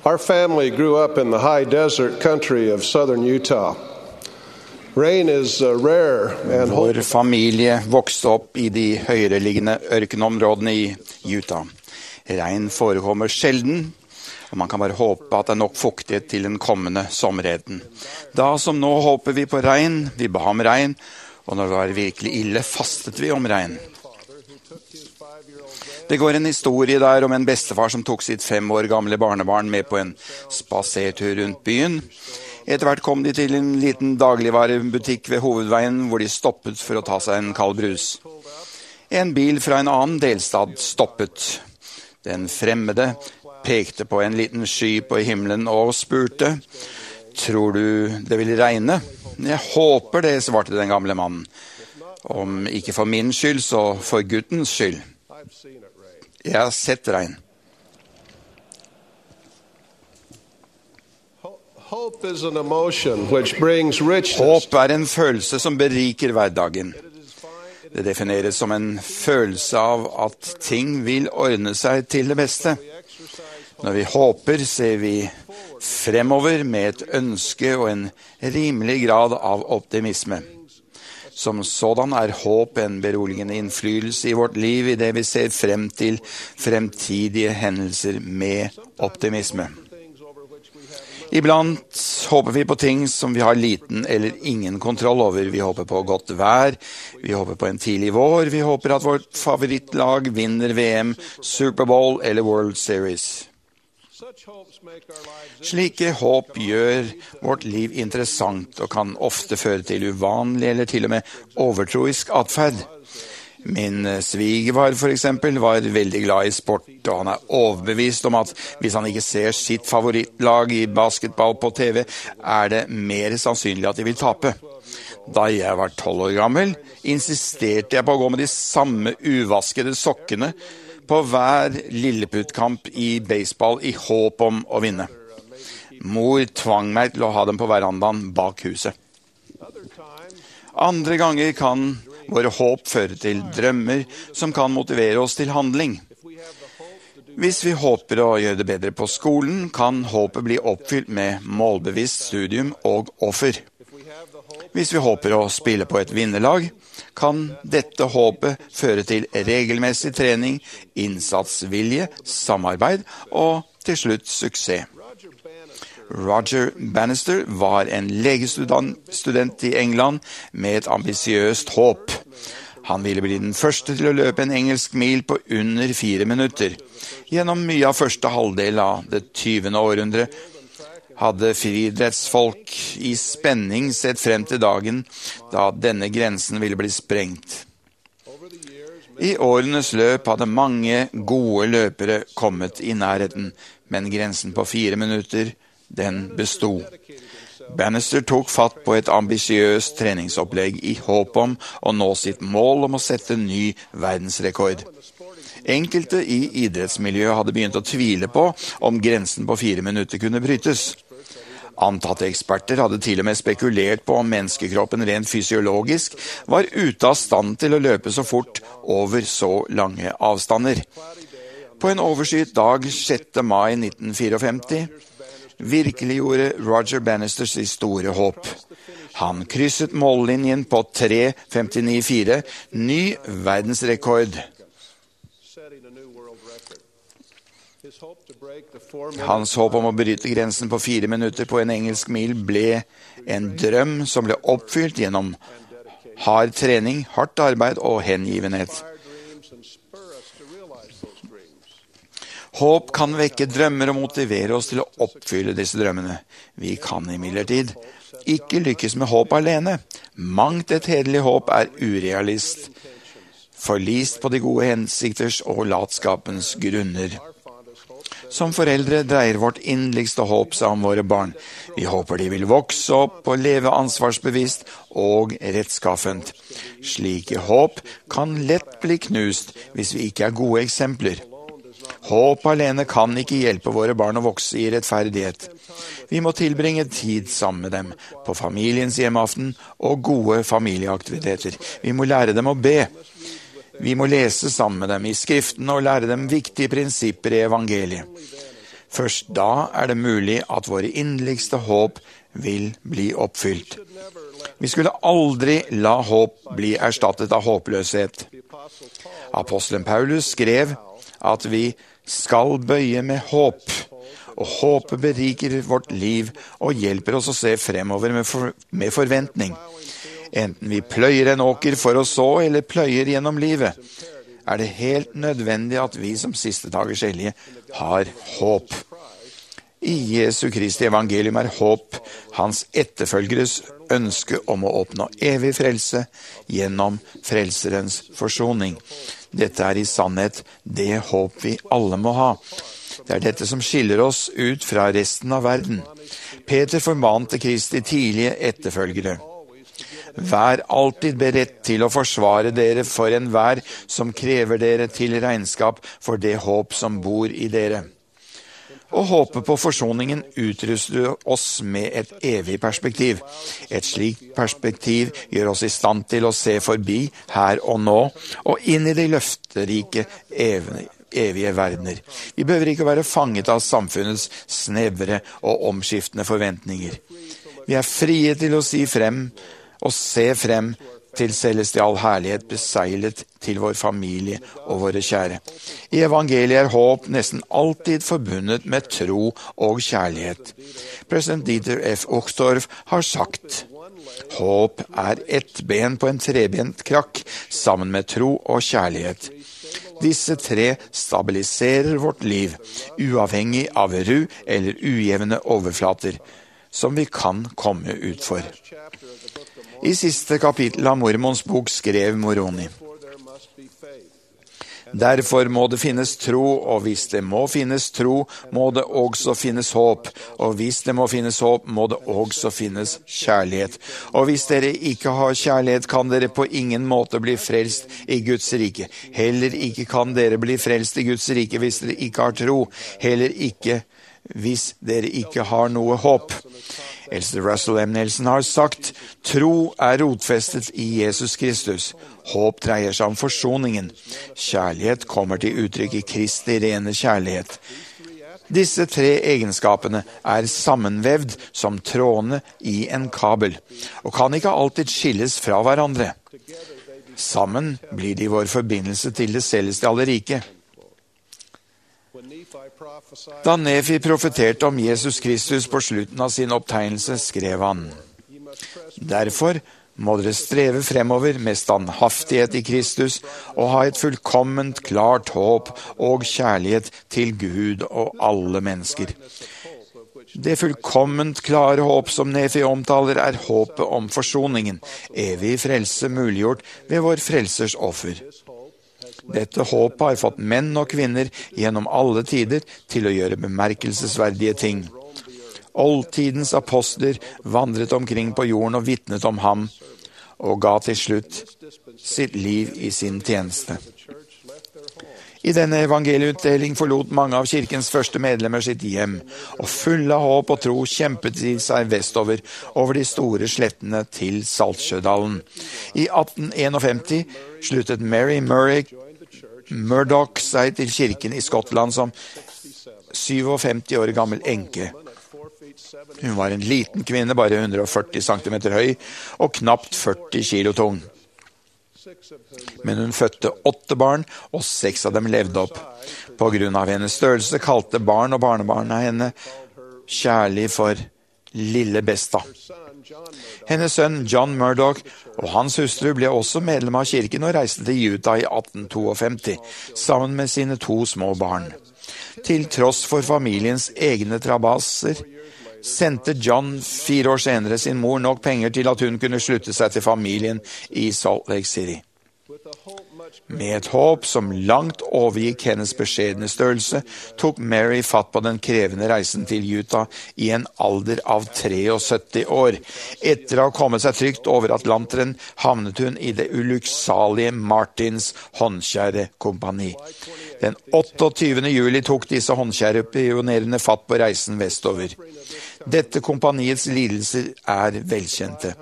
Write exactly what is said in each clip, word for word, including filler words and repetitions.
Our family grew up in the high desert country of southern Utah. Rain is uh, rare and Vår familie vokste opp i de høyereliggende ørkenområdene i Utah. Regn forekommer sjelden, og man kan bare håpe at det er nok fuktighet til den kommende sommerheten. Da som nå håper vi på regn, vi ba om regn, og når det var virkelig ille, fastet vi om regn. Det går en historie der om en bestefar som tok sitt fem år gamle barnebarn med på en spasertur rundt byen. Etter hvert kom de til en liten dagligvarebutikk ved hovedveien hvor de stoppet for å ta seg en kald brus. En bil fra en annen delstat stoppet. Den fremmede pekte på en liten sky på himmelen og spurte: «Tror du det vil regne?» «Jeg håper det», svarte den gamle mannen. «Om ikke for min skyld, så for guttens skyld. Jeg har sett regn.» Hope is an emotion which brings richness. Håp er en følelse som beriker hverdagen. Det defineres som en følelse av at ting vil ordne seg til det beste. Når vi håper, ser vi fremover med et ønske og en rimelig grad av optimisme. Som sådan er håp en beroligende innflytelse i vårt liv i det vi ser frem til fremtidige hendelser med optimisme. Iblant håper vi på ting som vi har liten eller ingen kontroll over. Vi håper på godt vær, vi håper på en tidlig vår, vi håper at vårt favorittlag vinner V M, Superbowl eller World Series. Slike håp gjør vårt liv interessant og kan ofte føre til uvanlig eller til og med overtroisk atferd. Min svigerfar for eksempel var veldig glad i sport, og han er overbevist om at hvis han ikke ser sitt favorittlag i basketball på T V, er det mer sannsynlig at de vil tape. Da jeg var tolv år gammel, insisterte jeg på å gå med de samme uvaskede sokkene på hver lilleputtkamp i baseball i håp om å vinne. Mor tvang meg til å ha dem på verandaen bak huset. Andre ganger kan våre håp fører til drømmer som kan motivere oss til handling. Hvis vi håper å gjøre det bedre på skolen, kan håpet bli oppfylt med målbevisst studium og offer. Hvis vi håper å spille på et vinnerlag, kan dette håpet føre til regelmessig trening, innsatsvilje, samarbeid og til slutt suksess. Roger Bannister var en legestudent i England med et ambisiøst håp. Han ville bli den første til å løpe en engelsk mil på under fire minutter. Gjennom mye av første halvdel av det tyvende århundre hadde friidrettsfolk i spenning sett frem til dagen da denne grensen ville bli sprengt. I årenes løp hadde mange gode løpere kommet i nærheten, men grensen på fire minutter den bestod. Bannister tok fatt på et ambisiøst treningsopplegg i håp om å nå sitt mål om å sette ny verdensrekord. Enkelte i idrettsmiljøet hadde begynt å tvile på om grensen på fire minutter kunne brytes. Antatte eksperter hadde til og med spekulert på om menneskekroppen rent fysiologisk var ute av stand til å løpe så fort over så lange avstander. På en overskyet dag sjette mai nitten femtifire virkeliggjorde Roger Bannisters store håp. Han krysset mållinjen på tre femtini fire, ny verdensrekord. Hans håp om å bryte grensen på fire minutter på en engelsk mil ble en drøm som ble oppfylt gjennom hard trening, hardt arbeid og hengivenhet. Håp kan vekke drømmer og motivere oss til å oppfylle disse drømmene. Vi kan imidlertid ikke lykkes med håp alene. Mangt et hederlig håp er urealist, forlist på de gode hensikters og latskapens grunner. Som foreldre dreier vårt inderligste håp seg om våre barn. Vi håper de vil vokse opp og leve ansvarsbevisst og rettskaffent. Slike håp kan lett bli knust hvis vi ikke er gode eksempler. Håp alene kan ikke hjelpe våre barn å vokse i rettferdighet. Vi må tilbringe tid sammen med dem, på familiens hjemmeaften og gode familieaktiviteter. Vi må lære dem å be. Vi må lese sammen med dem i skriften og lære dem viktige prinsipper i evangeliet. Først da er det mulig at våre inderligste håp vil bli oppfylt. Vi skulle aldri la håp bli erstattet av håpløshet. Apostelen Paulus skrev at vi skal bøye med håp, og håpet beriker vårt liv og hjelper oss å se fremover med, for, med forventning. Enten vi pløyer en åker for å så, eller pløyer gjennom livet, er det helt nødvendig at vi som siste dagers hellige har håp. I Jesu Kristi evangelium er håp hans etterfølgeres ønske om å oppnå evig frelse gjennom frelserens forsoning. Dette er i sannhet det håp vi alle må ha. Det er dette som skiller oss ut fra resten av verden. Peter formante Kristi tidlige etterfølgere. Vær alltid beredt til å forsvare dere for enhver som krever dere til regnskap for det håp som bor i dere. Å håpe på forsoningen utruster oss med et evig perspektiv. Et slikt perspektiv gjør oss i stand til å se forbi her og nå, og inn i de løfterike evige, evige verdener. Vi behøver ikke være fanget av samfunnets snevre og omskiftende forventninger. Vi er frie til å si frem og se frem til celestial herlighet beseglet til vår familie og våre kjære. I evangeliet er håp nesten alltid forbundet med tro og kjærlighet. President Dieter F. Uchtdorf har sagt: håp er ett ben på en trebent krakk sammen med tro og kjærlighet. Disse tre stabiliserer vårt liv, uavhengig av ru eller ujevne overflater, som vi kan komme ut for. I siste kapittel av Mormons bok skrev Moroni: derfor må det finnes tro, og hvis det må finnes tro, må det også finnes håp, og hvis det må finnes håp, må det også finnes kjærlighet. Og hvis dere ikke har kjærlighet, kan dere på ingen måte bli frelst i Guds rike. Heller ikke kan dere bli frelst i Guds rike hvis dere ikke har tro. Heller ikke hvis dere ikke har noe håp. Elster Russell M. Nelson har sagt: tro er rotfestet i Jesus Kristus. Håp dreier seg om forsoningen. Kjærlighet kommer til uttrykk i Kristi rene kjærlighet. Disse tre egenskapene er sammenvevd som trådene i en kabel, og kan ikke alltid skilles fra hverandre. Sammen blir de vår forbindelse til det celestiale riket. Da Nefi profeterte om Jesus Kristus på slutten av sin opptegnelse, skrev han: derfor må dere streve fremover med standhaftighet i Kristus og ha et fullkomment klart håp og kjærlighet til Gud og alle mennesker. Det fullkomment klare håp som Nefi omtaler, er håpet om forsoningen, evig frelse muliggjort ved vår frelsers offer. Dette håpet har fått menn og kvinner gjennom alle tider til å gjøre bemerkelsesverdige ting. Oldtidens apostler vandret omkring på jorden og vitnet om ham, og ga til slutt sitt liv i sin tjeneste. I denne evangelieutdeling forlot mange av kirkens første medlemmer sitt hjem, og fulle av håp og tro kjempet de seg vestover over de store slettene til Saltsjødalen. I atten femtién sluttet Mary Murray Murdoch seg til kirken i Skottland som syvogfemti år gammel enke. Hun var en liten kvinne, bare hundre og førti centimeter høy, og knapt førti kilo tung. Men hun fødte åtte barn, og seks av dem levde opp. På grunn av hennes størrelse kalte barn og barnebarn av henne kjærlig for Lille Besta. Hennes sønn John Murdoch og hans hustru ble også medlem av kirken og reiste til Utah i atten femtito, sammen med sine to små barn. Til tross for familiens egne trabasser, sendte John fire år senere sin mor nok penger til at hun kunne slutte seg til familien i Salt Lake City. Med et håp som langt overgikk hennes beskjedne størrelse, tok Mary fatt på den krevende reisen til Utah i en alder av syttitre år. Etter å ha kommet seg trygt over Atlanteren, havnet hun i det ulykksalige Martins håndkjærekompani. Den otteogtyvende juli tok disse håndkjærepionerene fatt på reisen vestover. Dette kompaniets lidelser er velkjente.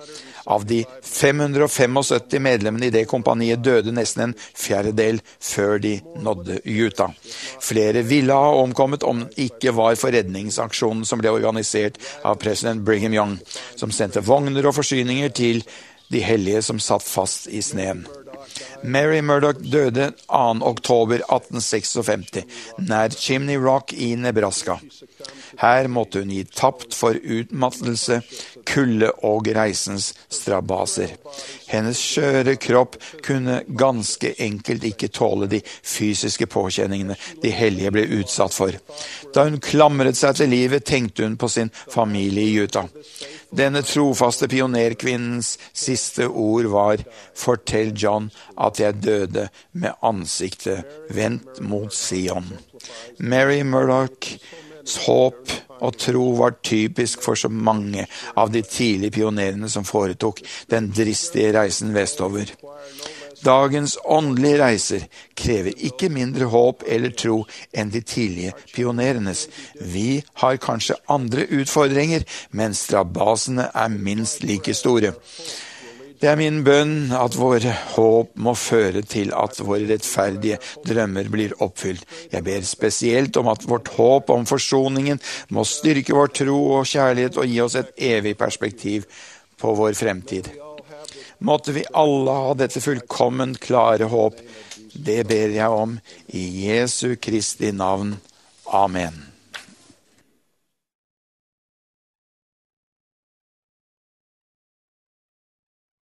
Av de fem hundre syttifem medlemmene i det kompaniet døde nesten en fjerdedel før de nådde Utah. Flere ville ha omkommet om det ikke var for redningsaksjonen som ble organisert av president Brigham Young, som sendte vogner og forsyninger til de hellige som satt fast i sneen. Mary Murdoch døde andre oktober atten sekstifem, nær Chimney Rock i Nebraska. Her måtte hun gi tapt for utmattelse, kulde og reisens strabaser. Hennes skjøre kropp kunne ganske enkelt ikke tåle de fysiske påkjenningene de hellige ble utsatt for. Da hun klamret seg til livet, tenkte hun på sin familie i Utah. Denne trofaste pionerkvinnens siste ord var: «Fortell John at jeg døde med ansiktet vendt mot Sion.» Mary Murdochs håp og tro var typisk for så mange av de tidlige pionerene som foretok den dristige reisen vestover. Dagens åndelige reiser krever ikke mindre håp eller tro enn de tidlige pionerenes. Vi har kanskje andre utfordringer, men strabasene er minst like store. Det er min bønn at vår håp må føre til at våre rettferdige drømmer blir oppfylt. Jeg ber spesielt om at vårt håp om forsoningen må styrke vår tro og kjærlighet og gi oss et evig perspektiv på vår fremtid. Måtte vi alle ha dette fullkomment klare håp. Det ber jeg om i Jesu Kristi navn. Amen.